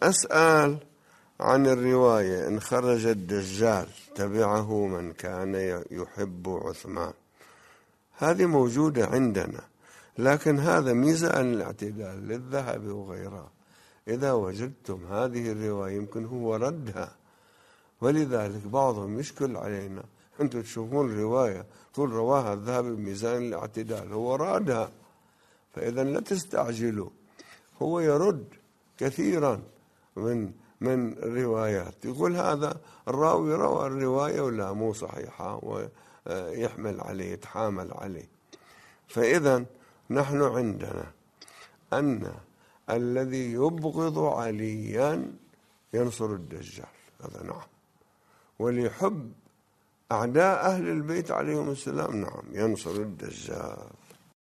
أسأل عن الرواية إن خرج الدجال تبعه من كان يحب عثمان. هذه موجودة عندنا، لكن هذا ميزة عن الاعتدال للذهب وغيرها. إذا وجدتم هذه الرواية يمكن هو ردها، ولذلك بعضهم يشكل علينا. أنتم تشوفون رواية تقول رواها الذهبي بميزان الاعتدال، هو رادها، فإذا لا تستعجلوا. هو يرد كثيرا من الروايات، يقول هذا الراوي روى الرواية ولا مو صحيحة، ويحمل عليه يتحامل عليه. فإذا نحن عندنا أن الذي يبغض عليا ينصر الدجال، هذا نعم. وليحب أعداء أهل البيت عليهم السلام، نعم، ينصر الدجال.